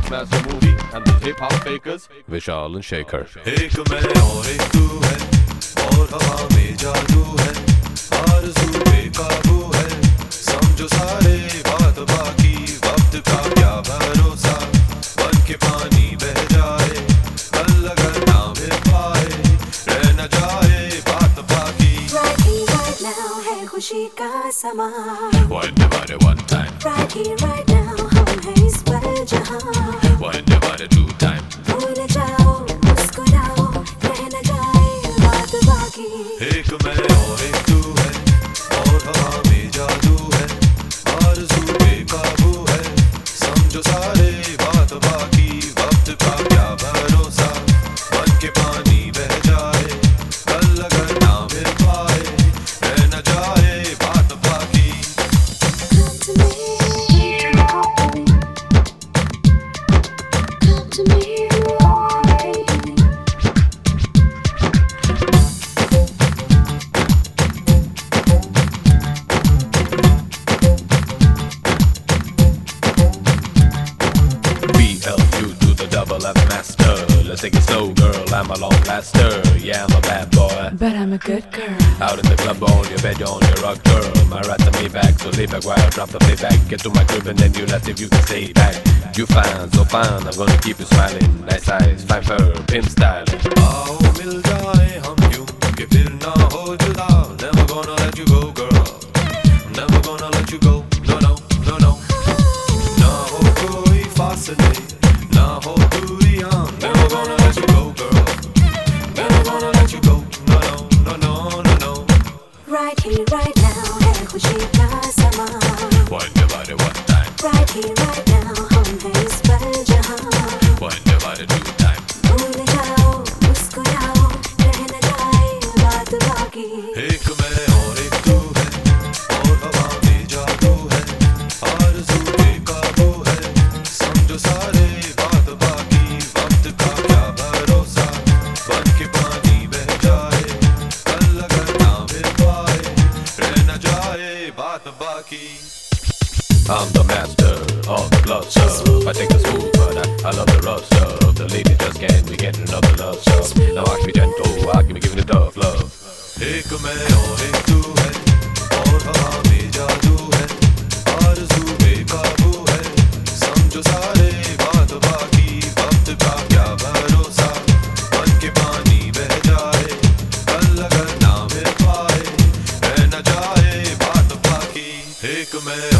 Master Movie and the hip hop fakers, Vishal and Shaker. एक मैं और एक तू है, और हवा में जादू है, आरज़ू बेकाबू है, समझो सारे बात बाकी, वक्त का क्या भरोसा, बन के पानी बह जाए, कल अगर ना मिल पाए, रह न जाए बात बाकी. Right here, right now है खुशी का समा. One divided one time, Right here, right now हम हैं इस पल जहाँ. one divided two time. भूल जाओ, मुस्कुराओ, रह न जाए बात बाकी. एक मैं और एक तू है, और हवा में जादू है, आरज़ू बेकाबू है, समझो सारे बात बाकी, वक्त का क्या भरोसा, बन के पानी बह जाए, कल अगर ना मिल पाए, रह न जाए बात बाकी. Come to me, come to me, BLU to the double F master. Let's take it slow, girl. I'm a long laster. Yeah, I'm a bad boy. But I'm a good girl. Out in the club, on your bed, you're on your rock, girl. My right to me back, so lay back while I drop the playback. Get to my crib and then you ask if you can stay back. You fine, so fine. I'm gonna keep you smiling. Nice eyes, fine fur, pimp style. आओ मिल जाए हम यूं कि फिर ना हो जुदा. Never gonna let you go, girl. Never gonna let you go. No, no, no, no. ना हो कोई फासले, ना हो दूरियां. Never gonna let you go, girl. Never gonna let you go. No, no, no, no, no, no. right here, right now है खुशी का समा. One divided one time, Right here, right now हम हैं इस पल जहाँ. one divided two time. भूल जाओ, मुस्कुराओ, रह न जाए बात बाकी. एक मैं और एक तू है, और हवा में जादू है, आरज़ू बेकाबू है, समझो सारे बात बाकी, वक्त का क्या भरोसा, बन के पानी बह जाए, कल अगर ना मिल पाए, रह न जाए बात बाकी. I'm the master of the blood stuff. I take the smooth, but I love the rough stuff. The ladies just can't be getting enough of love stuff. Now I can be gentle, I can be giving it tough love. एक मैं और एक तू है, और हवा में जादू है, आरज़ू बेकाबू है, समझो सारे बात बाकी, वक्त का क्या भरोसा, बन के पानी बह जाए, कल अगर ना मिल पाए, रह न जाए बात बाकी. एक मैं